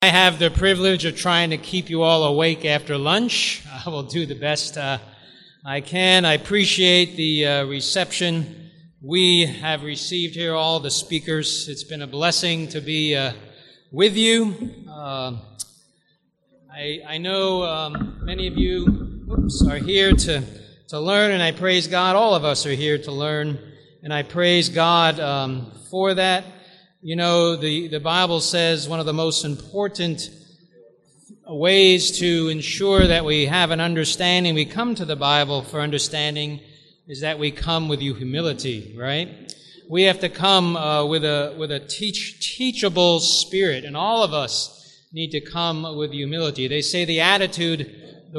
I have the privilege of trying to keep you all awake after lunch. I will do the best I can. I appreciate the reception we have received here, all the speakers. It's been a blessing to be with you. I know many of you are here to learn, and I praise God. All of us are here to learn, and I praise God for that. You know, the Bible says one of the most important ways to ensure that we have an understanding, we come to the Bible for understanding, is that we come with humility, right? We have to come with a teachable spirit, and all of us need to come with humility. They say the attitude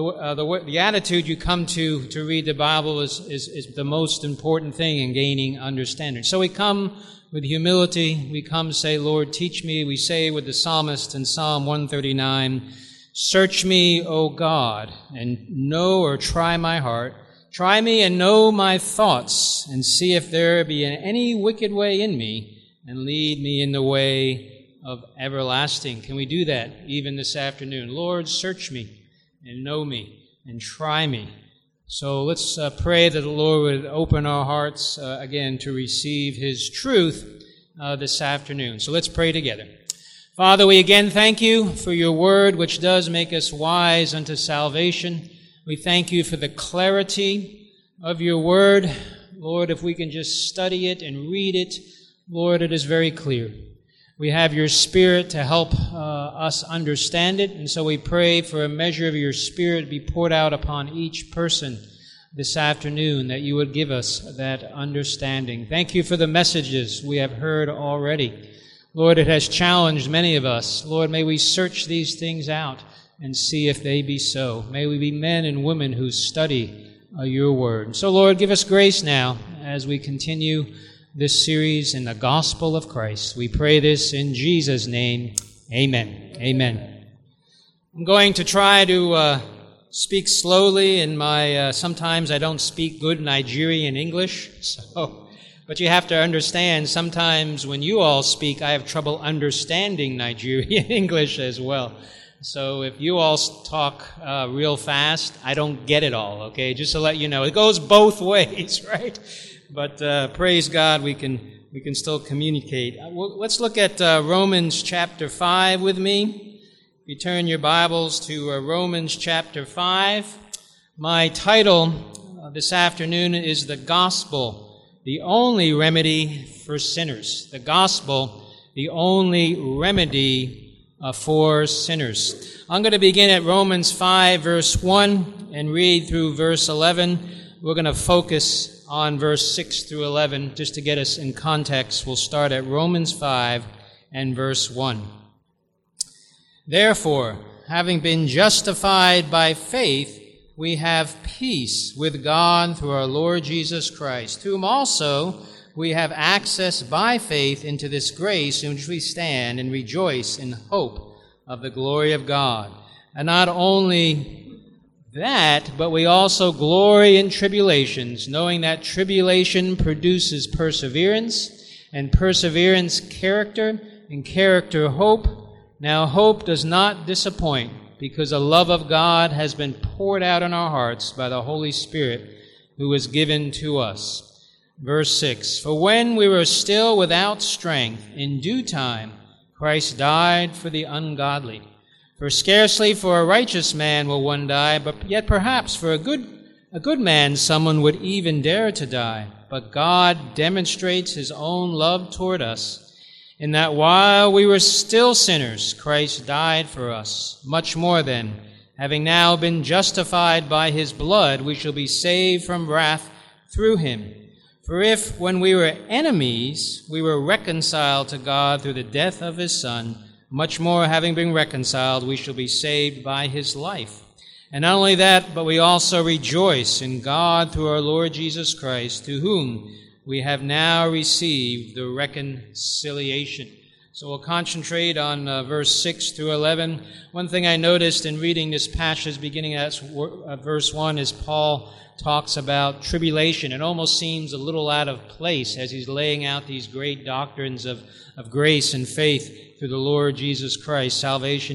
you come to read the Bible is the most important thing in gaining understanding. So we come with humility. We come to say, Lord, teach me. We say with the psalmist in Psalm 139, search me, O God, and know or try my heart. Try me and know my thoughts, and see if there be any wicked way in me, and lead me in the way of everlasting. Can we do that even this afternoon? Lord, search me and know me and try me. So let's pray that the Lord would open our hearts again to receive His truth this afternoon. So let's pray together. Father, we again thank you for your word, which does make us wise unto salvation. We thank you for the clarity of your word. Lord, if we can just study it and read it, Lord, it is very clear. We have your Spirit to help us understand it, and so we pray for a measure of your Spirit to be poured out upon each person this afternoon, that you would give us that understanding. Thank you for the messages we have heard already. Lord, it has challenged many of us. Lord, may we search these things out and see if they be so. May we be men and women who study your word. So, Lord, give us grace now as we continue this series in the gospel of Christ. We pray this in Jesus' name. Amen. Amen. I'm going to try to speak slowly in my, sometimes I don't speak good Nigerian English, but you have to understand, sometimes when you all speak, I have trouble understanding Nigerian English as well. So if you all talk real fast, I don't get it all, okay? Just to let you know. It goes both ways, right? But praise God, we can still communicate. Let's look at Romans chapter 5 with me. If you turn your Bibles to Romans chapter 5. My title this afternoon is The Gospel, the only remedy for sinners. The Gospel, the only remedy for sinners. I'm going to begin at Romans 5, verse 1, and read through verse 11. We're going to focus on verse 6 through 11, just to get us in context. We'll start at Romans 5 and verse 1. Therefore, having been justified by faith, we have peace with God through our Lord Jesus Christ, whom also we have access by faith into this grace in which we stand and rejoice in hope of the glory of God. And not only that, but we also glory in tribulations, knowing that tribulation produces perseverance, and perseverance character, and character hope. Now hope does not disappoint, because the love of God has been poured out in our hearts by the Holy Spirit who was given to us. Verse 6, for when we were still without strength, in due time Christ died for the ungodly. For scarcely for a righteous man will one die, but yet perhaps for a good man someone would even dare to die. But God demonstrates His own love toward us, in that while we were still sinners, Christ died for us. Much more then, having now been justified by His blood, we shall be saved from wrath through Him. For if, when we were enemies, we were reconciled to God through the death of His Son, much more, having been reconciled, we shall be saved by His life. And not only that, but we also rejoice in God through our Lord Jesus Christ, to whom we have now received the reconciliation. So we'll concentrate on verse 6 through 11. One thing I noticed in reading this passage beginning at verse 1 is Paul talks about tribulation. It almost seems a little out of place as he's laying out these great doctrines of grace and faith through the Lord Jesus Christ, salvation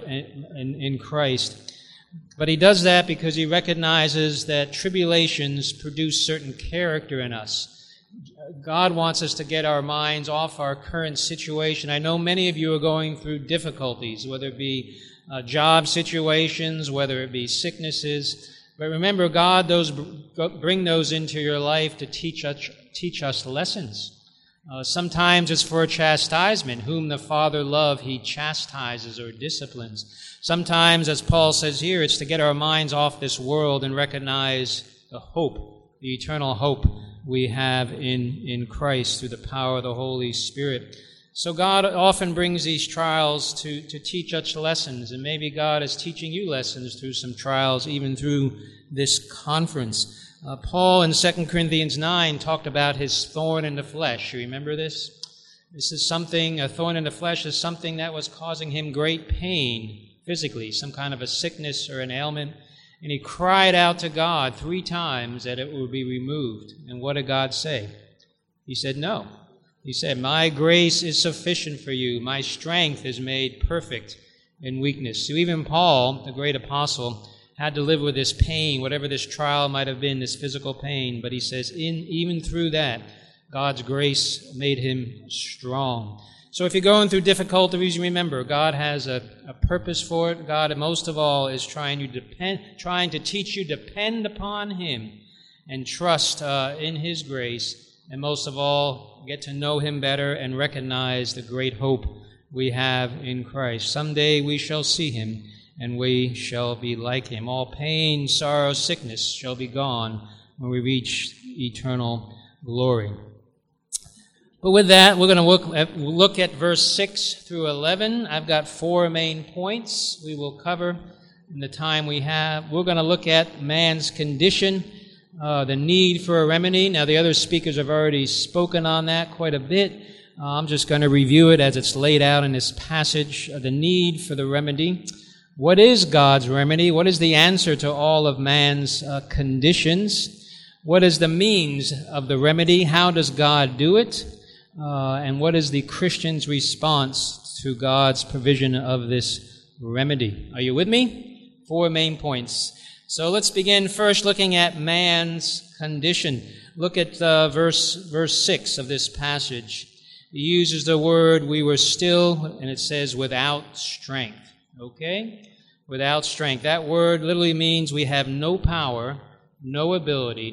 in Christ. But he does that because he recognizes that tribulations produce certain character in us. God wants us to get our minds off our current situation. I know many of you are going through difficulties, whether it be job situations, whether it be sicknesses. But remember, God bring those into your life to teach us lessons. Sometimes it's for a chastisement. Whom the Father loves, he chastises or disciplines. Sometimes, as Paul says here, it's to get our minds off this world and recognize the hope, the eternal hope we have in Christ through the power of the Holy Spirit. So God often brings these trials to teach us lessons, and maybe God is teaching you lessons through some trials, even through this conference. Paul in 2 Corinthians 9 talked about his thorn in the flesh. You remember this? This is something, a thorn in the flesh is something that was causing him great pain physically, some kind of a sickness or an ailment. And he cried out to God 3 times that it would be removed. And what did God say? He said, no. He said, my grace is sufficient for you. My strength is made perfect in weakness. So even Paul, the great apostle, had to live with this pain, whatever this trial might have been, this physical pain. But he says, even through that, God's grace made him strong. So if you're going through difficulties, remember, God has a purpose for it. God, most of all, is trying to teach you depend upon him and trust in his grace. And most of all, get to know him better and recognize the great hope we have in Christ. Someday we shall see him, and we shall be like him. All pain, sorrow, sickness shall be gone when we reach eternal glory. But with that, we're going to look at verse 6 through 11. I've got 4 main points we will cover in the time we have. We're going to look at man's condition, the need for a remedy. Now, the other speakers have already spoken on that quite a bit. I'm just going to review it as it's laid out in this passage, the need for the remedy. What is God's remedy? What is the answer to all of man's conditions? What is the means of the remedy? How does God do it? And what is the Christian's response to God's provision of this remedy? Are you with me? 4 main points. So let's begin first looking at man's condition. Look at verse 6 of this passage. He uses the word, we were still, and it says, without strength. Okay? Without strength. That word literally means we have no power, no ability,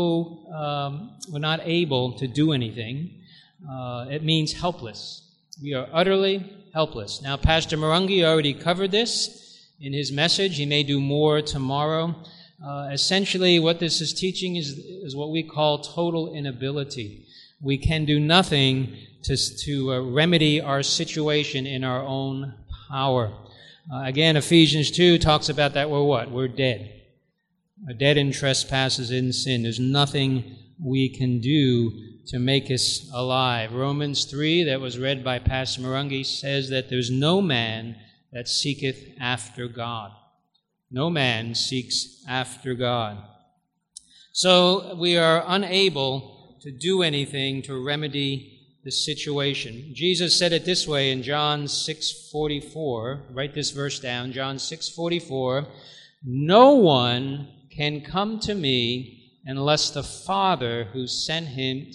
we're not able to do anything. It means helpless. We are utterly helpless. Now, Pastor Marungi already covered this in his message. He may do more tomorrow. Essentially, what this is teaching is what we call total inability. We can do nothing to remedy our situation in our own power. Again, Ephesians 2 talks about that we're what? We're dead. We're dead in trespasses in sin. There's nothing we can do to make us alive. Romans 3, that was read by Pastor Marungi, says that there's no man that seeketh after God. No man seeks after God. So we are unable to do anything to remedy the situation. Jesus said it this way in John 6:44. Write this verse down, John 6:44. No one can come to me unless the Father who sent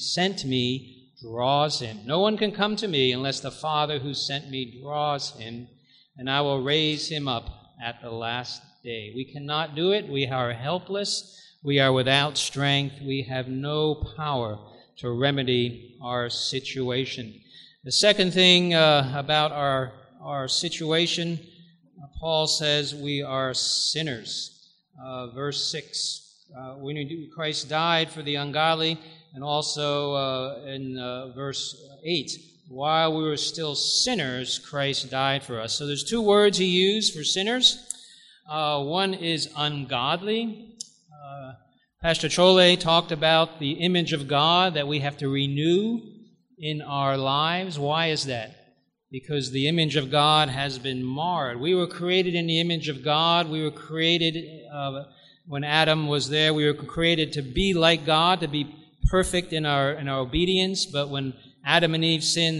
me draws him. No one can come to me unless the Father who sent me draws him, and I will raise him up at the last day. We cannot do it. We are helpless. We are without strength. We have no power to remedy our situation. The second thing about our situation, Paul says we are sinners. Verse 6. When Christ died for the ungodly, and also in verse 8, while we were still sinners, Christ died for us. So there's 2 words he used for sinners. One is ungodly. Pastor Chole talked about the image of God that we have to renew in our lives. Why is that? because the image of God has been marred. We were created in the image of God. We were created, when Adam was there, we were created to be like God, to be perfect in our obedience. But when Adam and Eve sinned,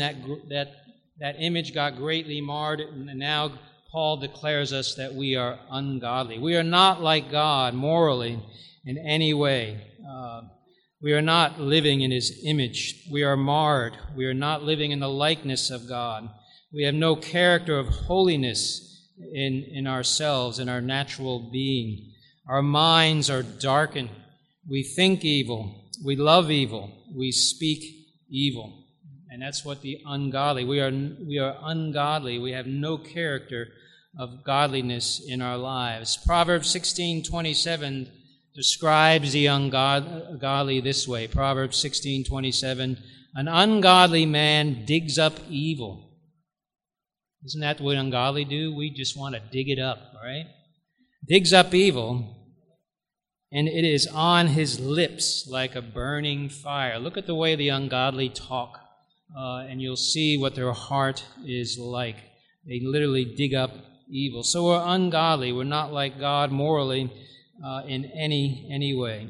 that image got greatly marred, and now Paul declares us that we are ungodly. We are not like God morally in any way. We are not living in His image. We are marred. We are not living in the likeness of God. We have no character of holiness in ourselves, in our natural being. Our minds are darkened. We think evil. We love evil. We speak evil. And that's what the ungodly. We are ungodly. We have no character of godliness in our lives. Proverbs 16:27 describes the ungodly this way. Proverbs 16:27, an ungodly man digs up evil. Isn't that what ungodly do? We just want to dig it up, right? Digs up evil, and it is on his lips like a burning fire. Look at the way the ungodly talk, and you'll see what their heart is like. They literally dig up evil. So we're ungodly. We're not like God morally in any way.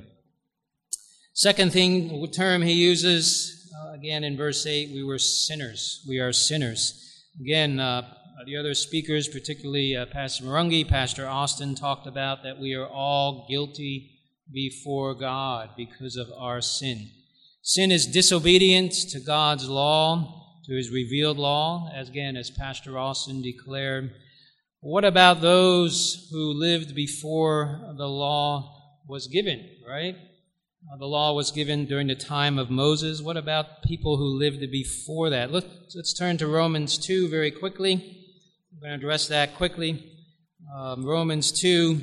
Second term he uses, again in verse 8, we were sinners. We are sinners. Again, the other speakers, particularly Pastor Marungi, Pastor Austin, talked about that we are all guilty before God because of our sin. Sin is disobedience to God's law, to His revealed law, as Pastor Austin declared. What about those who lived before the law was given, right? The law was given during the time of Moses. What about people who lived before that? Let's turn to Romans 2 very quickly. I'm going to address that quickly. Romans 2,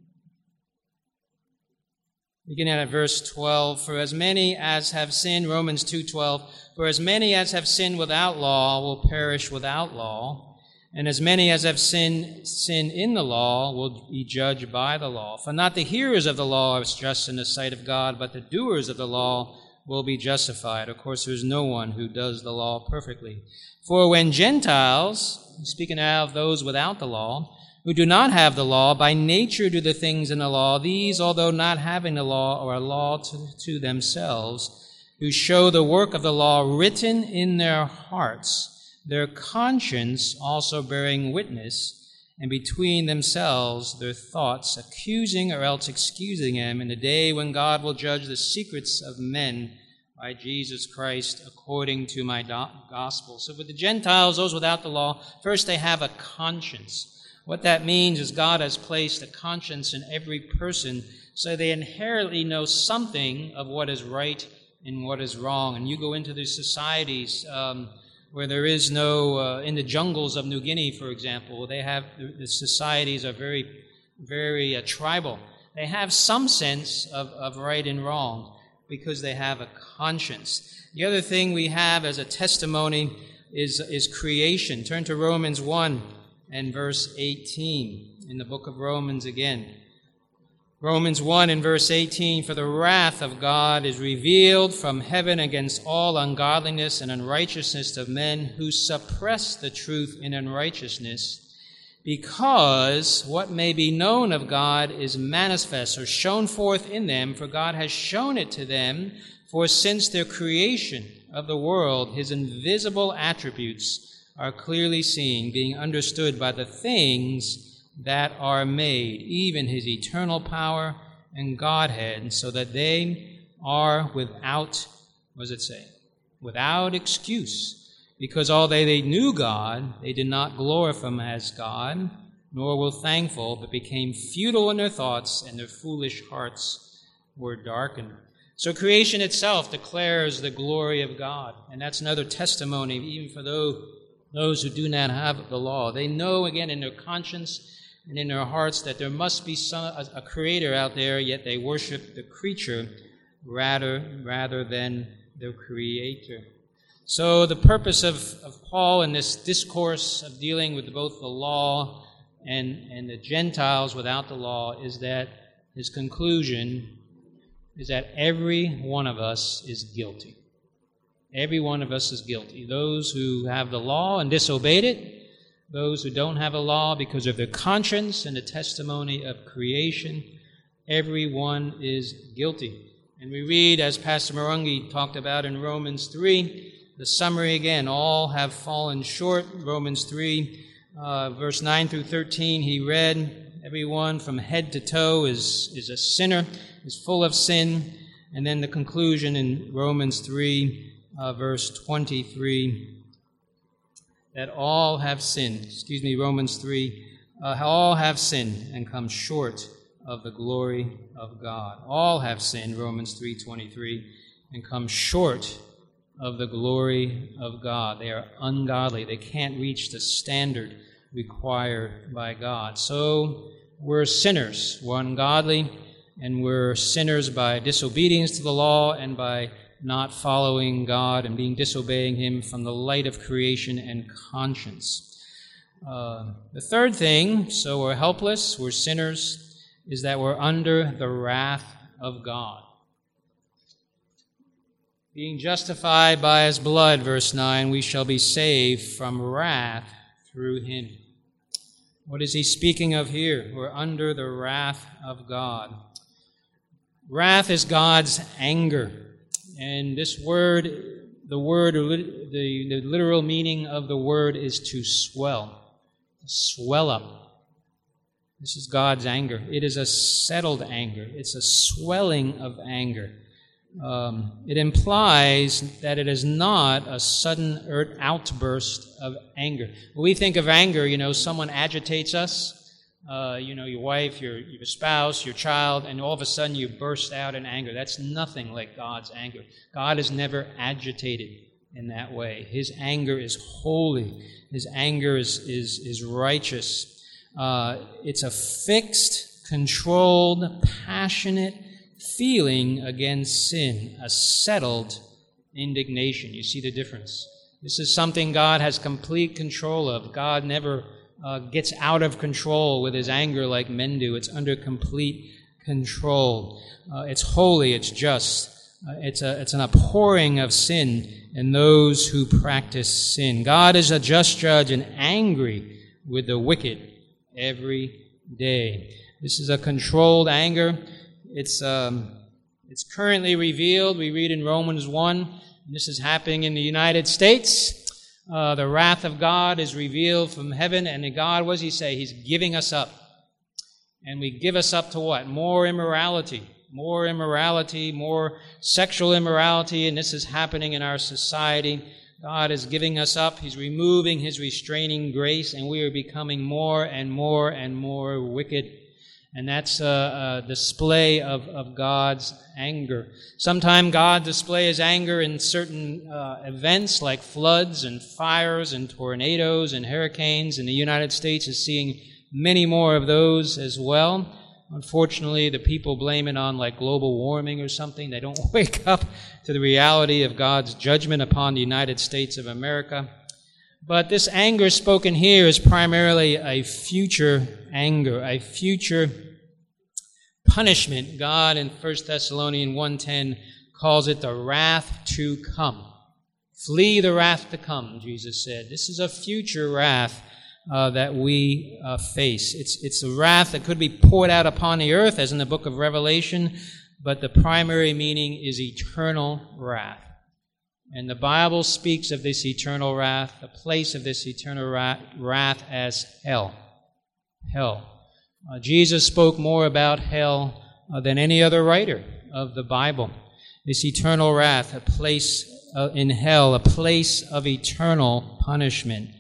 beginning at verse 12. For as many as have sinned, Romans 2:12, for as many as have sinned without law will perish without law. And as many as have sinned in the law will be judged by the law. For not the hearers of the law is just in the sight of God, but the doers of the law will be justified. Of course, there is no one who does the law perfectly. For when Gentiles, speaking now of those without the law, who do not have the law, by nature do the things in the law, these, although not having the law, are a law to themselves, who show the work of the law written in their hearts, their conscience also bearing witness, and between themselves their thoughts, accusing or else excusing them in the day when God will judge the secrets of men by Jesus Christ according to my gospel. So with the Gentiles, those without the law, first they have a conscience. What that means is God has placed a conscience in every person, so they inherently know something of what is right and what is wrong. And you go into these societies where there is no, in the jungles of New Guinea, for example, the societies are very, very tribal. They have some sense of right and wrong because they have a conscience. The other thing we have as a testimony is creation. Turn to Romans 1 and verse 18 in the book of Romans again. Romans 1 and verse 18, for the wrath of God is revealed from heaven against all ungodliness and unrighteousness of men who suppress the truth in unrighteousness, because what may be known of God is manifest or shown forth in them, for God has shown it to them. For since their creation of the world, His invisible attributes are clearly seen, being understood by the things that are made, even His eternal power and Godhead, so that they are without, what does it say? Without excuse. Because although they knew God, they did not glorify Him as God, nor were thankful, but became futile in their thoughts, and their foolish hearts were darkened. So creation itself declares the glory of God, and that's another testimony, even for those who do not have the law. They know, again, in their conscience and in their hearts that there must be a creator out there, yet they worship the creature rather than the creator. So the purpose of Paul in this discourse of dealing with both the law and the Gentiles without the law is that his conclusion is that every one of us is guilty. Every one of us is guilty. Those who have the law and disobeyed it, those who don't have a law because of their conscience and the testimony of creation, everyone is guilty. And we read, as Pastor Marungi talked about in Romans 3, the summary again, all have fallen short. Romans 3, verse 9 through 13, he read, everyone from head to toe is a sinner, is full of sin. And then the conclusion in Romans 3, verse 23, that all have sinned. Romans 3, all have sinned and come short of the glory of God. All have sinned, Romans 3:23, and come short of the glory of God. They are ungodly. They can't reach the standard required by God. So we're sinners. We're ungodly, and we're sinners by disobedience to the law and by not following God and disobeying Him from the light of creation and conscience. The third thing, so we're helpless, we're sinners, is that we're under the wrath of God. Being justified by His blood, verse 9, we shall be saved from wrath through Him. What is he speaking of here? We're under the wrath of God. Wrath is God's anger. And this word, the literal meaning of the word is to swell up. This is God's anger. It is a settled anger. It's a swelling of anger. It implies that it is not a sudden outburst of anger. When we think of anger, someone agitates us, your wife, your spouse, your child, and all of a sudden you burst out in anger. That's nothing like God's anger. God is never agitated in that way. His anger is holy. His anger is righteous. It's a fixed, controlled, passionate feeling against sin, a settled indignation. You see the difference? This is something God has complete control of. God never gets out of control with His anger like men do. It's under complete control. It's holy, it's just. It's an abhorring of sin and those who practice sin. God is a just judge and angry with the wicked every day. This is a controlled anger. It's currently revealed. We read in Romans 1, and this is happening in the United States. The wrath of God is revealed from heaven, and God, what does He say? He's giving us up. And we give us up to what? More immorality, more sexual immorality, and this is happening in our society. God is giving us up. He's removing His restraining grace, and we are becoming more and more and more wicked. And that's a display of God's anger. Sometimes God displays His anger in certain events like floods and fires and tornadoes and hurricanes. And the United States is seeing many more of those as well. Unfortunately, the people blame it on like global warming or something. They don't wake up to the reality of God's judgment upon the United States of America. But this anger spoken here is primarily a future anger, a future punishment. God in 1 Thessalonians 1:10 calls it the wrath to come. Flee the wrath to come, Jesus said. This is a future wrath that we face. It's a wrath that could be poured out upon the earth, as in the book of Revelation, but the primary meaning is eternal wrath. And the Bible speaks of this eternal wrath, the place of this eternal wrath as hell. Hell. Jesus spoke more about hell than any other writer of the Bible. This eternal wrath, a place in hell, a place of eternal punishment.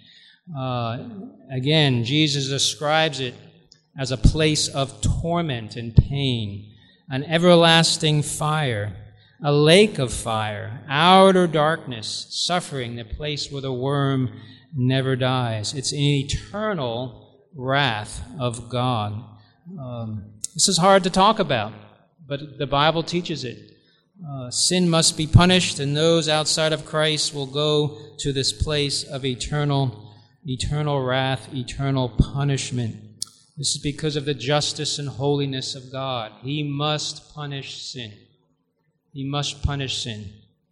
Again, Jesus describes it as a place of torment and pain, an everlasting fire, a lake of fire, outer darkness, suffering, the place where the worm never dies. It's an eternal wrath of God. This is hard to talk about, but the Bible teaches it. Sin must be punished, and those outside of Christ will go to this place of eternal wrath, eternal punishment. This is because of the justice and holiness of God. He must punish sin. He must punish sin.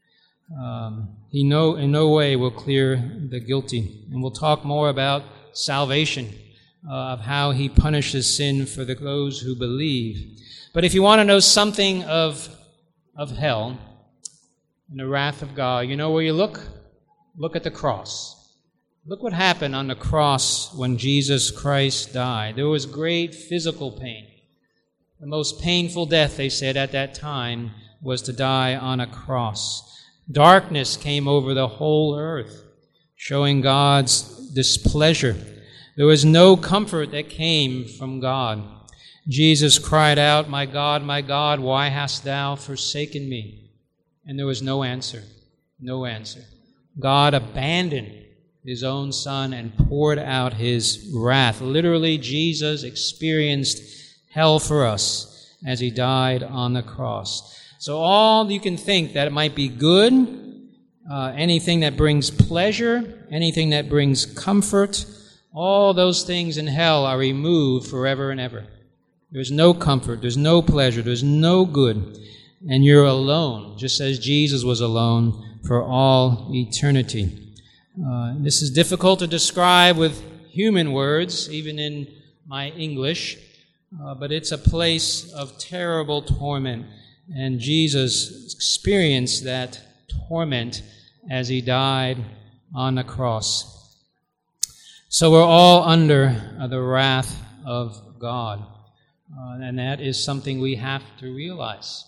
He in no way will clear the guilty. And we'll talk more about salvation, of how he punishes sin for those who believe. But if you want to know something of hell and the wrath of God, you know where you look? Look at the cross. Look what happened on the cross when Jesus Christ died. There was great physical pain. The most painful death, they said, at that time was to die on a cross. Darkness came over the whole earth, showing God's displeasure. There was no comfort that came from God. Jesus cried out, my God, why hast thou forsaken me?" And there was no answer, no answer. God abandoned his own Son and poured out his wrath. Literally, Jesus experienced hell for us as he died on the cross. So all you can think that it might be good, anything that brings pleasure, anything that brings comfort, all those things in hell are removed forever and ever. There's no comfort, there's no pleasure, there's no good, and you're alone, just as Jesus was alone for all eternity. This is difficult to describe with human words, even in my English, but it's a place of terrible torment, and Jesus experienced that torment as he died on the cross. So we're all under the wrath of God, and that is something we have to realize.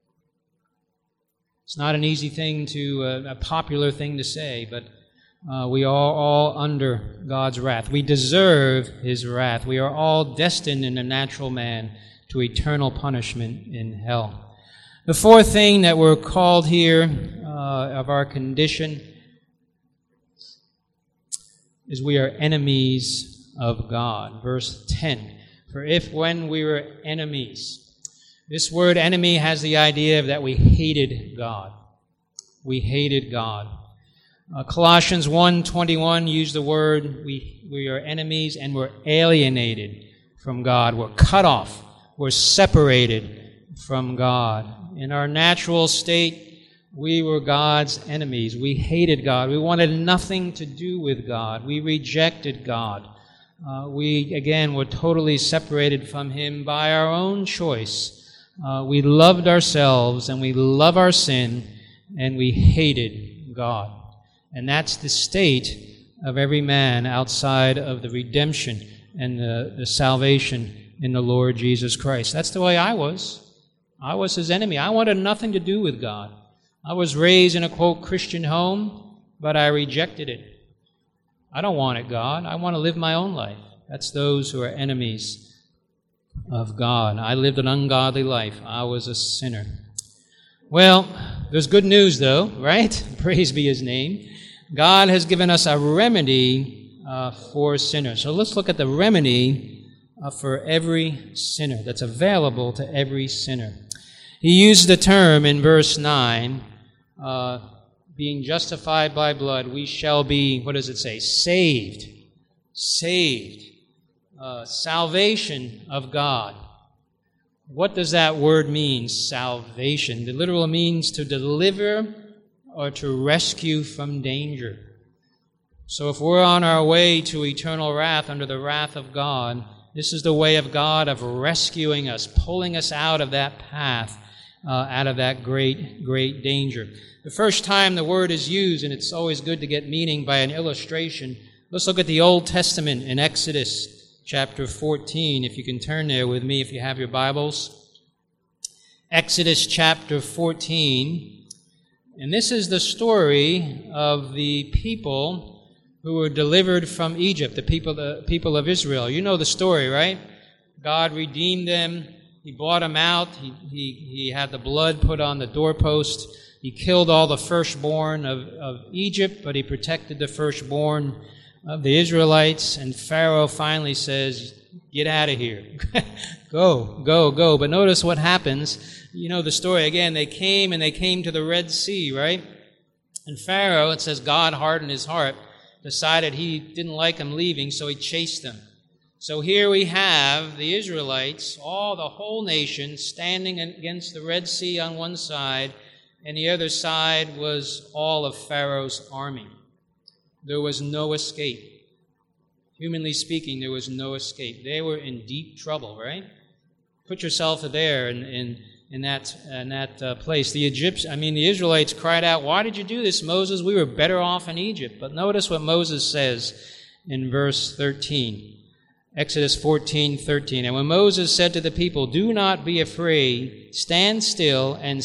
It's not an easy thing a popular thing to say, but we are all under God's wrath. We deserve his wrath. We are all destined in the natural man to eternal punishment in hell. The fourth thing that we're called here of our condition is we are enemies of God. Verse 10, "For if when we were enemies," this word enemy has the idea of that we hated God. We hated God. Colossians 1:21 use the word we are enemies and we're alienated from God. We're cut off. We're separated from God. In our natural state, we were God's enemies. We hated God. We wanted nothing to do with God. We rejected God. We, again, were totally separated from him by our own choice. We loved ourselves and we love our sin and we hated God. And that's the state of every man outside of the redemption and the salvation in the Lord Jesus Christ. That's the way I was. I was his enemy. I wanted nothing to do with God. I was raised in a, quote, Christian home, but I rejected it. I don't want it, God. I want to live my own life. That's those who are enemies of God. I lived an ungodly life. I was a sinner. Well, there's good news, though, right? Praise be his name. God has given us a remedy for sinners. So let's look at the remedy for every sinner that's available to every sinner. He used the term in verse 9, being justified by blood, we shall be, what does it say? Saved. Saved. Salvation of God. What does that word mean, salvation? The literal means to deliver or to rescue from danger. So if we're on our way to eternal wrath, under the wrath of God, this is the way of God of rescuing us, pulling us out of that path, out of that great, great danger. The first time the word is used, and it's always good to get meaning by an illustration, let's look at the Old Testament in Exodus chapter 14, if you can turn there with me if you have your Bibles. Exodus chapter 14. And this is the story of the people who were delivered from Egypt, the people of Israel. You know the story, right? God redeemed them. He brought them out. He had the blood put on the doorpost. He killed all the firstborn of Egypt, but he protected the firstborn of the Israelites. And Pharaoh finally says, get out of here. Go. But notice what happens. You know the story. Again, they came to the Red Sea, right? And Pharaoh, it says God hardened his heart, decided he didn't like them leaving, so he chased them. So here we have the Israelites, the whole nation, standing against the Red Sea on one side, and the other side was all of Pharaoh's army. There was no escape. Humanly speaking, there was no escape. They were in deep trouble, right? Put yourself there in that place. The Israelites cried out, "Why did you do this, Moses? We were better off in Egypt." But notice what Moses says in verse 13. Exodus 14:13. And when Moses said to the people, "Do not be afraid, stand still and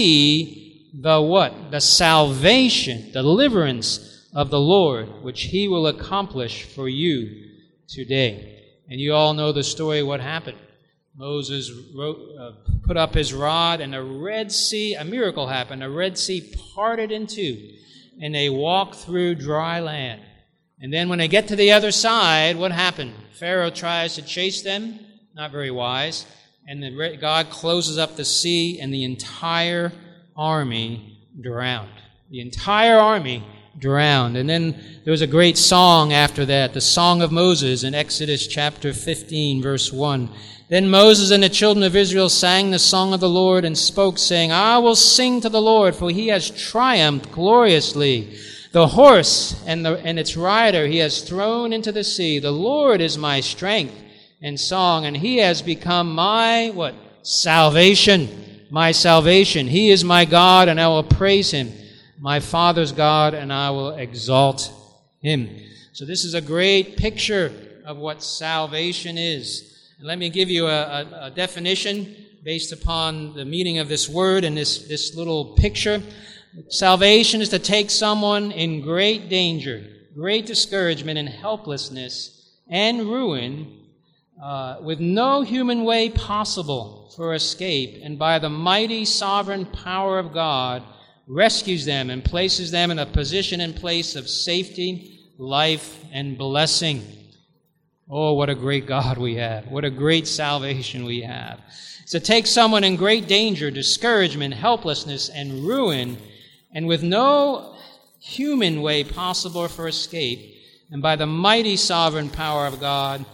see the what? The salvation, deliverance of the Lord, which he will accomplish for you today." And you all know the story, what happened. Moses put up his rod, and the Red Sea, a miracle happened. The Red Sea parted in two, and they walked through dry land. And then when they get to the other side, what happened? Pharaoh tries to chase them, not very wise, and God closes up the sea, and the entire army drowned. The entire army drowned. And then there was a great song after that, the Song of Moses in Exodus chapter 15, verse 1. Then Moses and the children of Israel sang the song of the Lord and spoke, saying, "I will sing to the Lord, for he has triumphed gloriously. The horse and its rider he has thrown into the sea. The Lord is my strength and song, and he has become my," what? Salvation. My salvation. He is my God, and I will praise him. My Father's God, and I will exalt him. So this is a great picture of what salvation is. And let me give you a definition based upon the meaning of this word and this little picture. Salvation is to take someone in great danger, great discouragement and helplessness and ruin, with no human way possible for escape, and by the mighty sovereign power of God, rescues them and places them in a position and place of safety, life, and blessing. Oh, what a great God we have. What a great salvation we have. So take someone in great danger, discouragement, helplessness, and ruin, and with no human way possible for escape, and by the mighty sovereign power of God,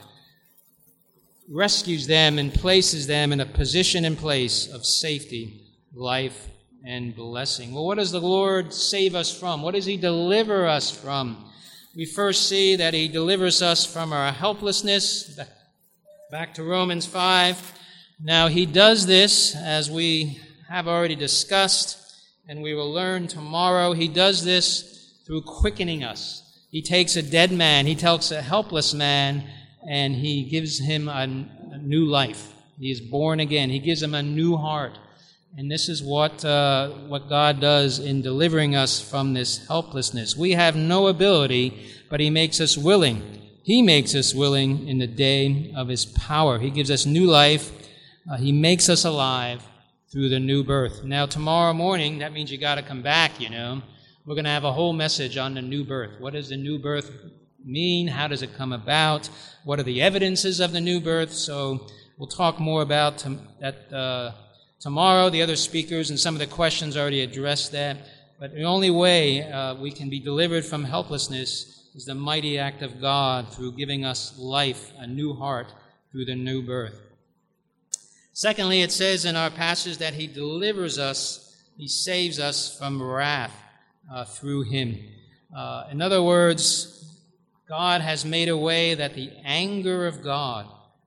rescues them and places them in a position and place of safety, life, and blessing. Well, what does the Lord save us from? What does he deliver us from? We first see that he delivers us from our helplessness. Back to Romans 5. Now, he does this, as we have already discussed, and we will learn tomorrow. He does this through quickening us. He takes a dead man, he takes a helpless man, and he gives him a new life. He is born again. He gives him a new heart. And this is what God does in delivering us from this helplessness. We have no ability, but he makes us willing. He makes us willing in the day of his power. He gives us new life. He makes us alive through the new birth. Now, tomorrow morning, that means you got to come back, you know. We're going to have a whole message on the new birth. What does the new birth mean? How does it come about? What are the evidences of the new birth? So we'll talk more about that tomorrow. The other speakers and some of the questions already addressed that. But the only way we can be delivered from helplessness is the mighty act of God through giving us life, a new heart, through the new birth. Secondly, it says in our passage that he delivers us, he saves us from wrath through him. In other words, God has made a way that the anger of God,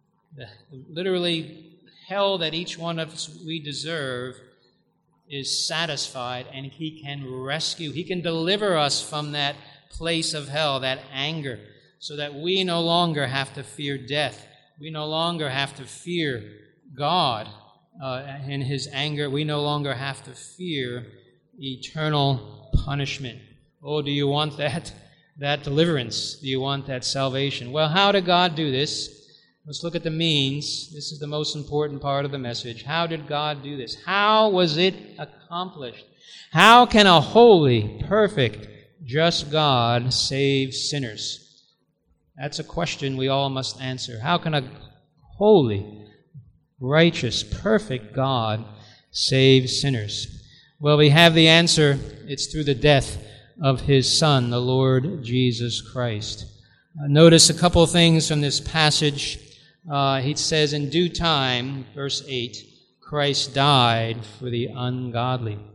literally hell that each one of us we deserve, is satisfied, and he can rescue, he can deliver us from that place of hell, that anger, so that we no longer have to fear death. We no longer have to fear God in his anger. We no longer have to fear eternal punishment. Oh, do you want that deliverance? Do you want that salvation? Well, how did God do this? Let's look at the means. This is the most important part of the message. How did God do this? How was it accomplished? How can a holy, perfect, just God save sinners? That's a question we all must answer. How can a holy, righteous, perfect God save sinners? Well, we have the answer. It's through the death of his Son, the Lord Jesus Christ. Notice a couple of things from this passage. He says, in due time, verse 8, Christ died for the ungodly.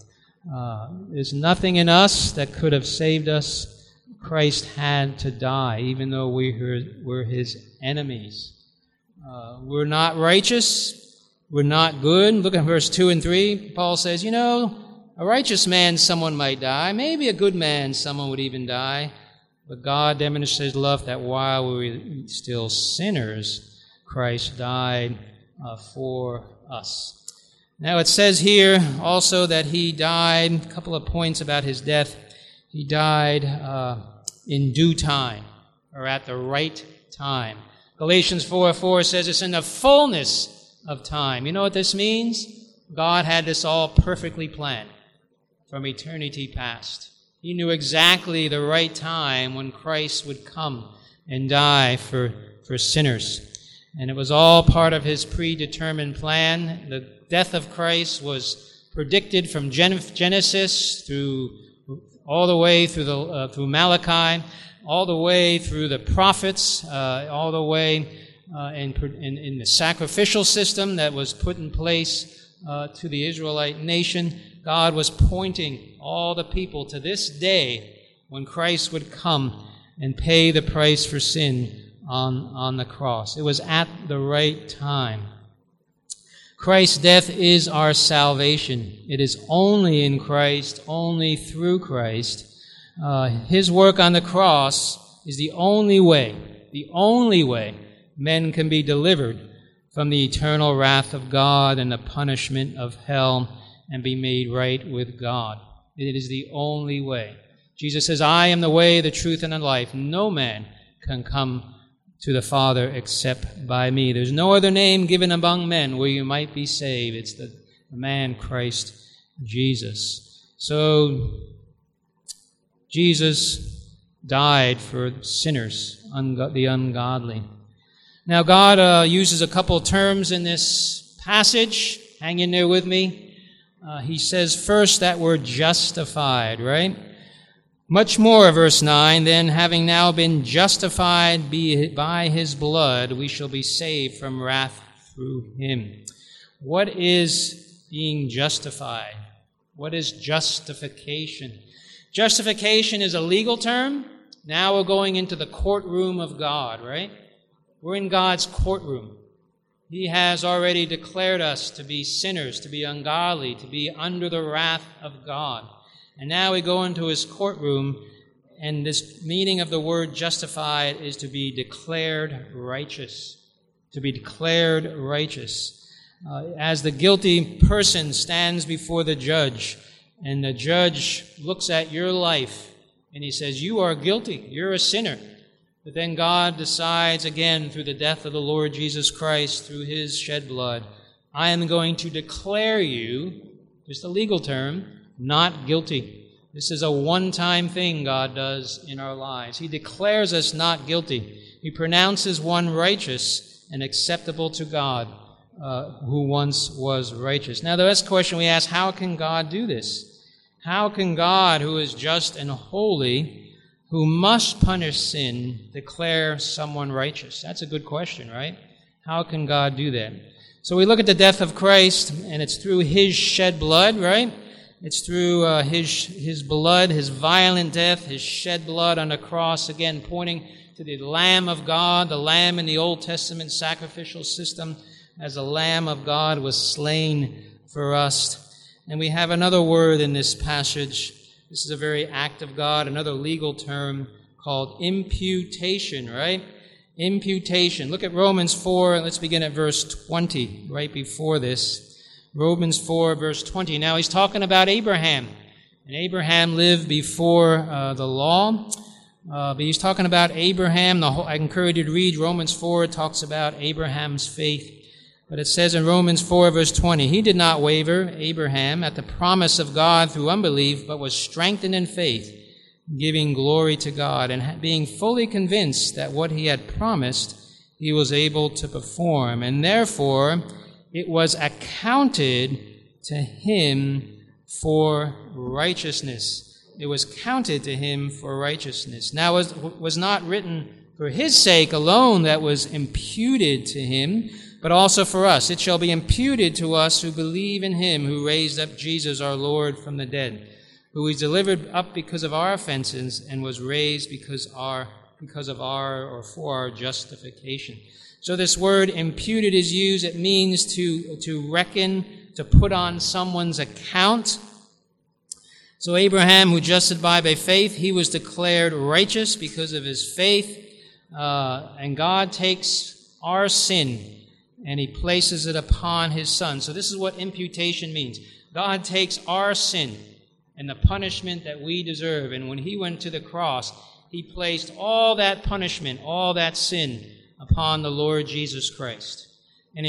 There's nothing in us that could have saved us. Christ had to die, even though we're his enemies. We're not righteous. We're not good. Look at verse 2 and 3. Paul says, a righteous man, someone might die. Maybe a good man, someone would even die. But God demonstrates love that while we were still sinners, Christ died for us. Now it says here also that he died, a couple of points about his death. He died in due time, or at the right time. Galatians 4:4 says it's in the fullness of time. You know what this means? God had this all perfectly planned from eternity past. He knew exactly the right time when Christ would come and die for sinners. And it was all part of his predetermined plan. The death of Christ was predicted from Genesis through all the way through Malachi, all the way through the prophets, all the way in the sacrificial system that was put in place to the Israelite nation. God was pointing all the people to this day when Christ would come and pay the price for sin on the cross. It was at the right time. Christ's death is our salvation. It is only in Christ, only through Christ. His work on the cross is the only way men can be delivered from the eternal wrath of God and the punishment of hell and be made right with God. It is the only way. Jesus says, I am the way, the truth, and the life. No man can come to the Father except by me. There's no other name given among men where you might be saved. It's the man Christ Jesus. So Jesus died for sinners, the ungodly. Now God uses a couple terms in this passage. Hang in there with me. He says first that word justified, right? Much more, verse 9, then having now been justified by his blood, we shall be saved from wrath through him. What is being justified? What is justification? Justification is a legal term. Now we're going into the courtroom of God, right? We're in God's courtroom. He has already declared us to be sinners, to be ungodly, to be under the wrath of God. And now we go into his courtroom, and this meaning of the word justified is to be declared righteous. To be declared righteous. As the guilty person stands before the judge, and the judge looks at your life, and he says, you are guilty, you're a sinner. But then God decides again through the death of the Lord Jesus Christ, through his shed blood, I am going to declare you, just a legal term, not guilty. This is a one-time thing God does in our lives. He declares us not guilty. He pronounces one righteous and acceptable to God, who once was righteous. Now, the next question we ask, how can God do this? How can God, who is just and holy, who must punish sin, declare someone righteous? That's a good question, right? How can God do that? So we look at the death of Christ, and it's through his shed blood, right? It's through his blood, his violent death, his shed blood on the cross, again pointing to the Lamb of God, the Lamb in the Old Testament sacrificial system, as the Lamb of God was slain for us. And we have another word in this passage. This is a very act of God, another legal term called imputation, right? Imputation. Look at Romans 4. Let's begin at verse 20, right before this. Romans 4, verse 20. Now he's talking about Abraham. And Abraham lived before the law. But he's talking about Abraham. I encourage you to read Romans 4. It talks about Abraham's faith. But it says in Romans 4, verse 20, he did not waver, Abraham, at the promise of God through unbelief, but was strengthened in faith, giving glory to God, and being fully convinced that what he had promised, he was able to perform. And therefore, it was accounted to him for righteousness. It was counted to him for righteousness. Now, it was not written for his sake alone that was imputed to him, but also for us. It shall be imputed to us who believe in him who raised up Jesus our Lord from the dead, who was delivered up because of our offenses and was raised because of our or for our justification. So this word imputed is used. It means to reckon, to put on someone's account. So Abraham, who justified by faith, he was declared righteous because of his faith. And God takes our sin and he places it upon his son. So this is what imputation means. God takes our sin and the punishment that we deserve. And when he went to the cross, he placed all that punishment, all that sin upon the Lord Jesus Christ. And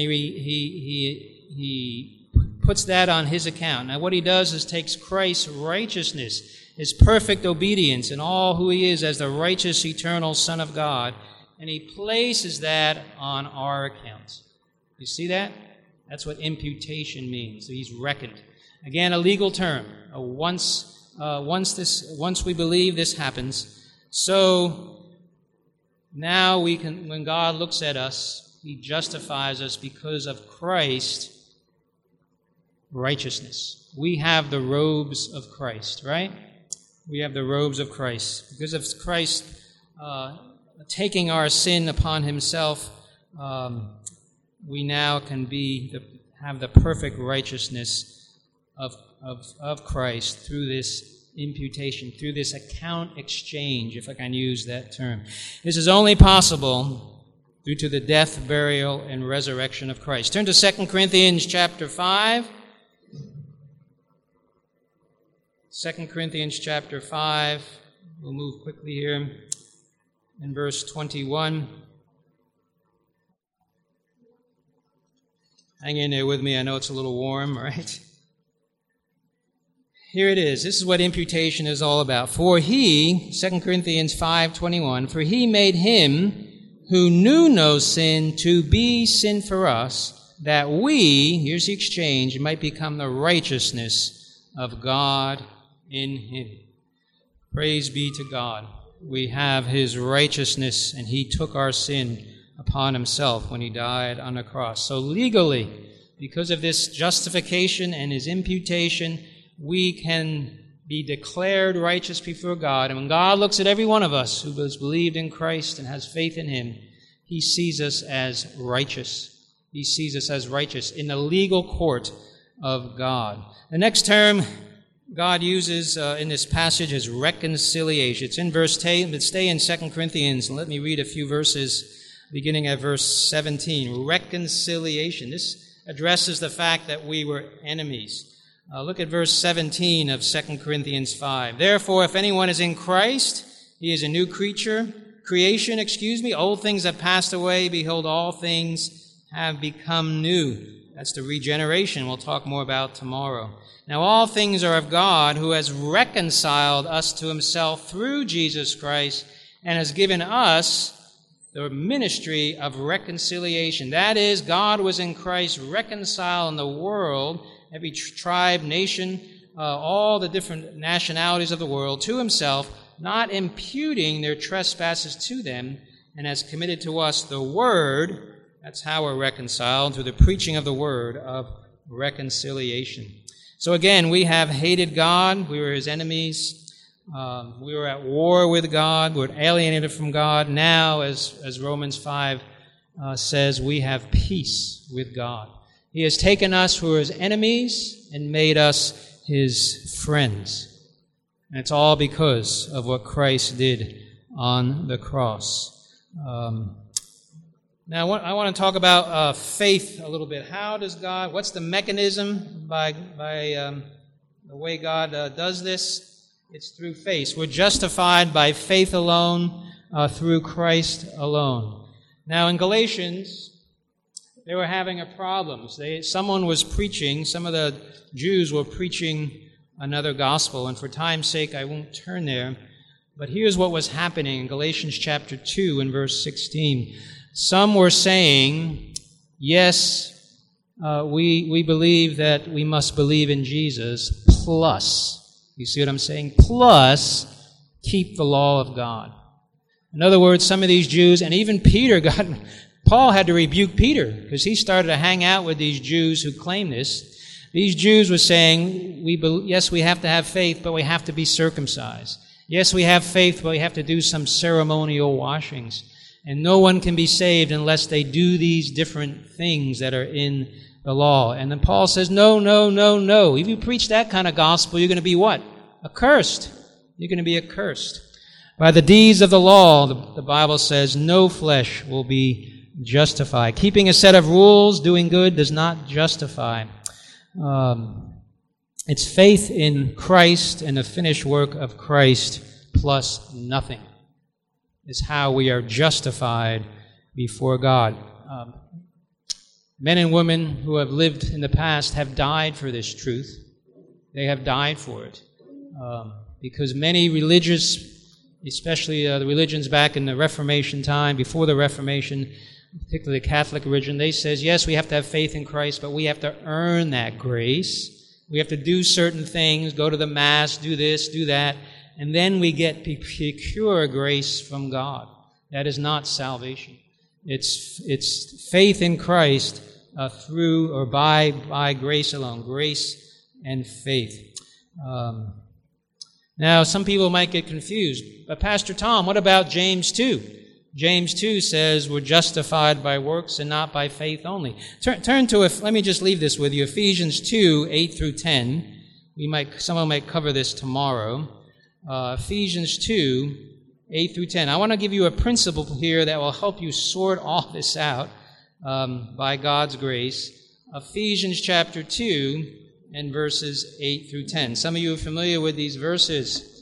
he puts that on his account. Now what he does is takes Christ's righteousness, his perfect obedience, and all who he is as the righteous, eternal Son of God, and he places that on our account. You see that? That's what imputation means. So he's reckoned. Again, a legal term. Once we believe this happens, so now we can, when God looks at us, he justifies us because of Christ's righteousness. We have the robes of Christ, right? We have the robes of Christ. Because of Christ taking our sin upon himself, we now can have the perfect righteousness of Christ through this imputation, through this account exchange, if I can use that term. This is only possible due to the death, burial, and resurrection of Christ. Turn to 2 Corinthians chapter 5. 2 Corinthians chapter 5. We'll move quickly here. In verse 21. Hang in there with me. I know it's a little warm, right? Here it is. This is what imputation is all about. For he, 2 Corinthians 5:21, for he made him who knew no sin to be sin for us, that we, here's the exchange, might become the righteousness of God in him. Praise be to God. We have his righteousness, and he took our sin upon himself when he died on the cross. So legally, because of this justification and his imputation, we can be declared righteous before God. And when God looks at every one of us who has believed in Christ and has faith in him, he sees us as righteous. He sees us as righteous in the legal court of God. The next term God uses in this passage is reconciliation. It's in verse 10, but stay in 2 Corinthians, and let me read a few verses beginning at verse 17. Reconciliation. This addresses the fact that we were enemies. Look at verse 17 of 2 Corinthians 5. Therefore, if anyone is in Christ, he is a new creation. Old things have passed away. Behold, all things have become new. That's the regeneration we'll talk more about tomorrow. Now, all things are of God, who has reconciled us to himself through Jesus Christ and has given us the ministry of reconciliation. That is, God was in Christ reconciling the world, every tribe, nation, all the different nationalities of the world to himself, not imputing their trespasses to them, and has committed to us the word. That's how we're reconciled, through the preaching of the word of reconciliation. So again, we have hated God. We were his enemies. We were at war with God. We were alienated from God. Now, as Romans 5 says, we have peace with God. He has taken us who were his enemies and made us his friends. And it's all because of what Christ did on the cross. Now, I want to talk about faith a little bit. What's the mechanism by the way God does this? It's through faith. We're justified by faith alone, through Christ alone. Now, in Galatians, they were having a problem. Someone was preaching, some of the Jews were preaching another gospel, and for time's sake, I won't turn there. But here's what was happening in Galatians chapter 2 and verse 16. Some were saying, yes, we believe that we must believe in Jesus, plus, you see what I'm saying? Plus, keep the law of God. In other words, some of these Jews, and even Peter got Paul had to rebuke Peter because he started to hang out with these Jews who claim this. These Jews were saying, yes, we have to have faith, but we have to be circumcised. Yes, we have faith, but we have to do some ceremonial washings. And no one can be saved unless they do these different things that are in the law. And then Paul says, no, no, no, no. If you preach that kind of gospel, you're going to be what? Accursed. You're going to be accursed. By the deeds of the law, the Bible says, no flesh will be justified. Keeping a set of rules, doing good, does not justify. It's faith in Christ and the finished work of Christ plus nothing is how we are justified before God. Men and women who have lived in the past have died for this truth. They have died for it. Because many religious, especially the religions back in the Reformation time, before the Reformation, particularly the Catholic religion, they says, yes, we have to have faith in Christ, but we have to earn that grace. We have to do certain things, go to the Mass, do this, do that, and then we get pure grace from God. That is not salvation. It's faith in Christ through or by grace alone, grace and faith. Now, some people might get confused. But Pastor Tom, what about James 2? James 2 says we're justified by works and not by faith only. Turn to let me just leave this with you. Ephesians 2, 8 through 10. Someone might cover this tomorrow. Ephesians 2, 8 through 10. I want to give you a principle here that will help you sort all this out by God's grace. Ephesians chapter 2 and verses 8 through 10. Some of you are familiar with these verses.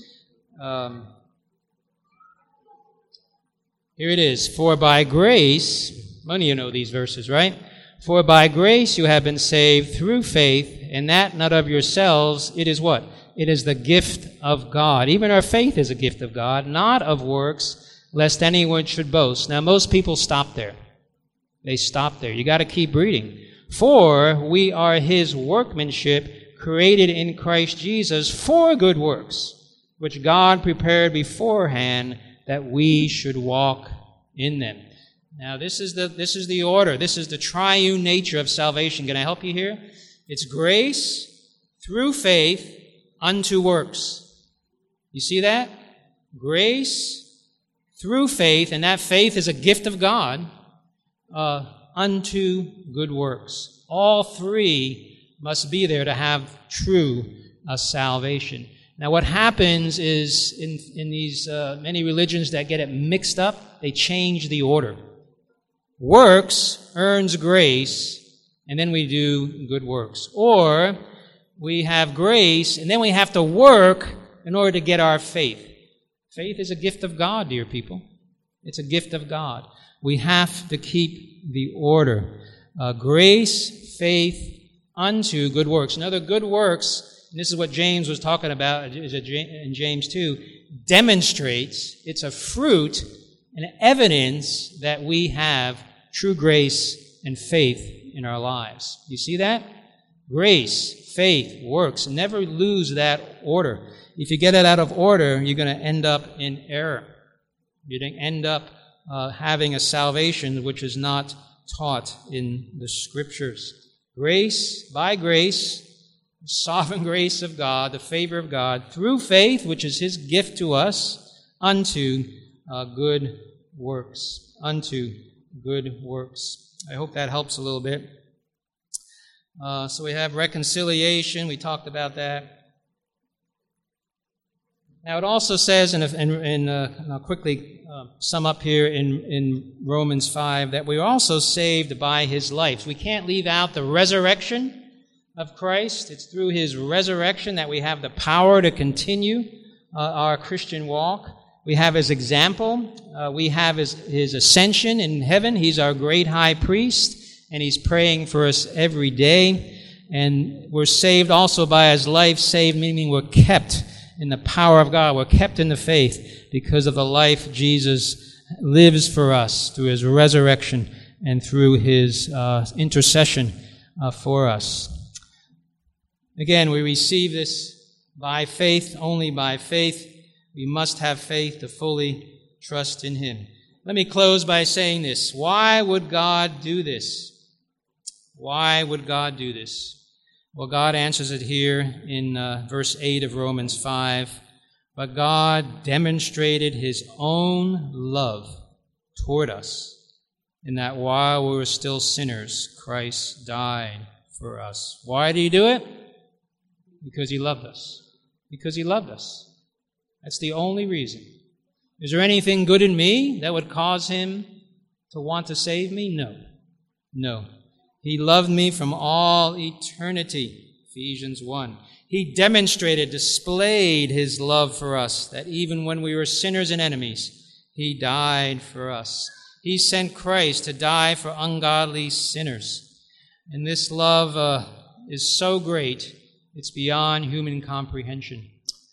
Here it is. For by grace, many of you know these verses, right? For by grace you have been saved through faith, and that not of yourselves. It is what? It is the gift of God. Even our faith is a gift of God, not of works, lest anyone should boast. Now, most people stop there. They stop there. You got to keep reading. For we are his workmanship, created in Christ Jesus for good works, which God prepared beforehand that we should walk in them. Now, this is the order. This is the triune nature of salvation. Can I help you here? It's grace through faith unto works. You see that? Grace through faith, and that faith is a gift of God, unto good works. All three must be there to have true salvation. Now, what happens is in these many religions that get it mixed up, they change the order. Works earns grace, and then we do good works. Or we have grace, and then we have to work in order to get our faith. Faith is a gift of God, dear people. It's a gift of God. We have to keep the order. Grace, faith, unto good works. Another good works, and this is what James was talking about in James 2, demonstrates, it's a fruit, an evidence that we have true grace and faith in our lives. You see that? Grace, faith, works. Never lose that order. If you get it out of order, you're going to end up in error. You're going to end up having a salvation which is not taught in the Scriptures. Grace, by grace, sovereign grace of God, the favor of God, through faith, which is his gift to us, unto good works. Unto good works. I hope that helps a little bit. So we have reconciliation. We talked about that. Now it also says, and I'll quickly sum up here in Romans 5, that we are also saved by his life. So we can't leave out the resurrection of Christ. It's through his resurrection that we have the power to continue our Christian walk. We have his example. We have his ascension in heaven. He's our great high priest, and he's praying for us every day. And we're saved also by his life. Saved meaning we're kept in the power of God. We're kept in the faith because of the life Jesus lives for us through his resurrection and through his intercession for us. Again, we receive this by faith, only by faith. We must have faith to fully trust in him. Let me close by saying this. Why would God do this? Why would God do this? Well, God answers it here in verse 8 of Romans 5. But God demonstrated his own love toward us, in that while we were still sinners, Christ died for us. Why did he do it? Because he loved us. Because he loved us. That's the only reason. Is there anything good in me that would cause him to want to save me? No. No. He loved me from all eternity. Ephesians 1. He demonstrated, displayed his love for us, that even when we were sinners and enemies, he died for us. He sent Christ to die for ungodly sinners. And this love is so great, it's beyond human comprehension.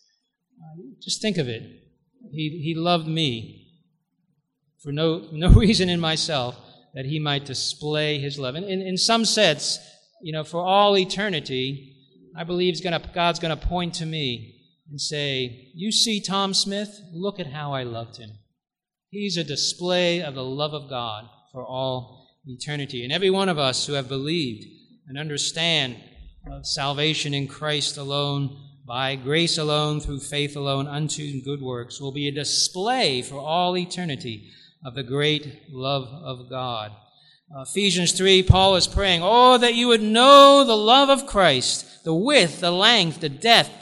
Just think of it. He loved me for no reason in myself that he might display his love. And in some sense, for all eternity, I believe God's going to point to me and say, you see Tom Smith? Look at how I loved him. He's a display of the love of God for all eternity. And every one of us who have believed and understand salvation in Christ alone, by grace alone, through faith alone, unto good works, will be a display for all eternity of the great love of God. Ephesians 3, Paul is praying, oh, that you would know the love of Christ, the width, the length, the depth,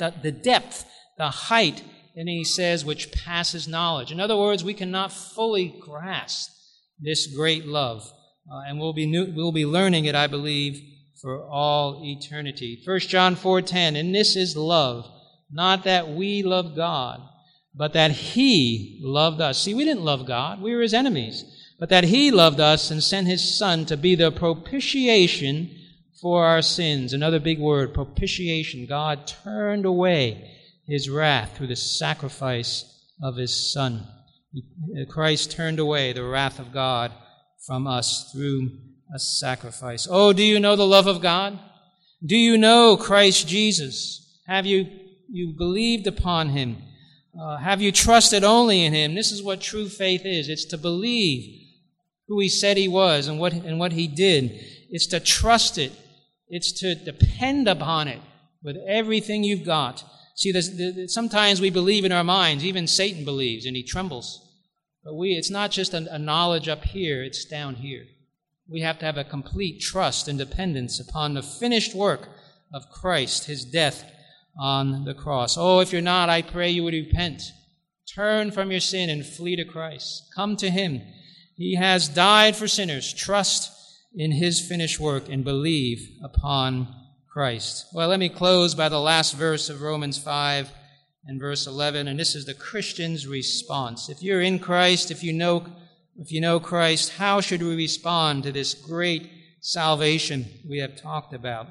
the height, and he says, which passes knowledge. In other words, we cannot fully grasp this great love, and we'll be learning it, I believe, for all eternity. 1 John 4:10, and this is love, not that we love God, but that he loved us. See, we didn't love God. We were his enemies. But that he loved us and sent his Son to be the propitiation for our sins. Another big word, propitiation. God turned away his wrath through the sacrifice of his Son. Christ turned away the wrath of God from us through a sacrifice. Oh, do you know the love of God? Do you know Christ Jesus? Have you believed upon him? Have you trusted only in him? This is what true faith is. It's to believe who he said he was and what he did. It's to trust it. It's to depend upon it with everything you've got. See, sometimes we believe in our minds. Even Satan believes, and he trembles. But it's not just a knowledge up here. It's down here. We have to have a complete trust and dependence upon the finished work of Christ, his death on the cross. Oh, if you're not, I pray you would repent. Turn from your sin and flee to Christ. Come to him. He has died for sinners. Trust in his finished work and believe upon Christ. Well, let me close by the last verse of Romans 5 and verse 11, and this is the Christian's response. If you're in Christ, if you know Christ, how should we respond to this great salvation we have talked about?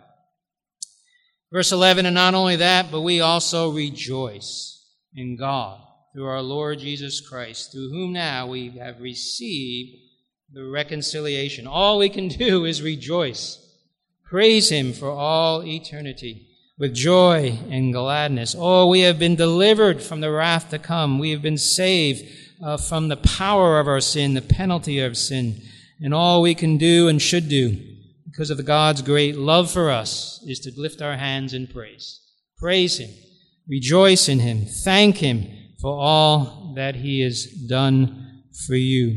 Verse 11, and not only that, but we also rejoice in God through our Lord Jesus Christ, through whom now we have received the reconciliation. All we can do is rejoice. Praise him for all eternity with joy and gladness. Oh, we have been delivered from the wrath to come. We have been saved from the power of our sin, the penalty of sin. And all we can do and should do, because of God's great love for us, is to lift our hands in praise. Praise him. Rejoice in him. Thank him for all that he has done for you.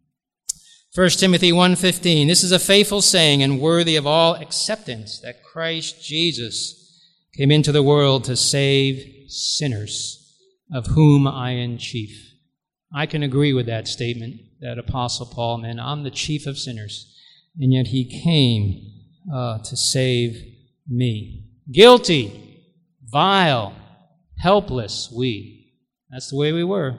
1 Timothy 1:15, this is a faithful saying and worthy of all acceptance, that Christ Jesus came into the world to save sinners, of whom I am chief. I can agree with that statement that Apostle Paul meant. I'm the chief of sinners, and yet he came to save me. Guilty, vile, helpless we. That's the way we were.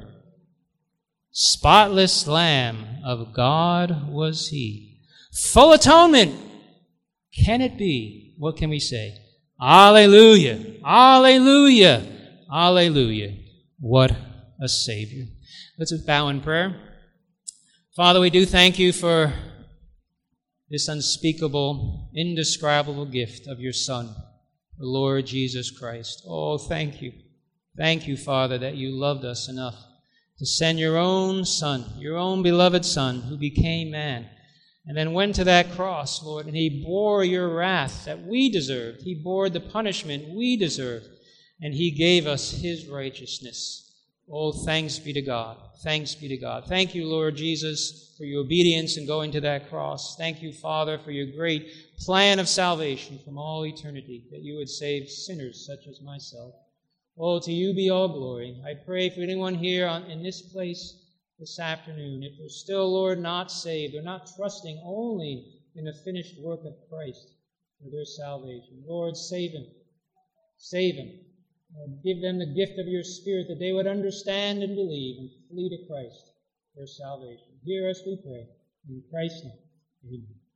Spotless Lamb of God was he. Full atonement. Can it be? What can we say? Alleluia. Alleluia. Alleluia. What a Savior. Let's bow in prayer. Father, we do thank you for this unspeakable, indescribable gift of your Son, the Lord Jesus Christ. Oh, thank you. Thank you, Father, that you loved us enough to send your own Son, your own beloved Son, who became man, and then went to that cross, Lord, and he bore your wrath that we deserved. He bore the punishment we deserved, and he gave us his righteousness. Oh, thanks be to God. Thanks be to God. Thank you, Lord Jesus, for your obedience in going to that cross. Thank you, Father, for your great plan of salvation from all eternity, that you would save sinners such as myself. Oh, to you be all glory. I pray for anyone here in this place this afternoon, if they're still, Lord, not saved, they're not trusting only in the finished work of Christ for their salvation. Lord, save them. Save them. Lord, give them the gift of your Spirit that they would understand and believe and flee to Christ for salvation. Hear us, we pray. In Christ's name, amen.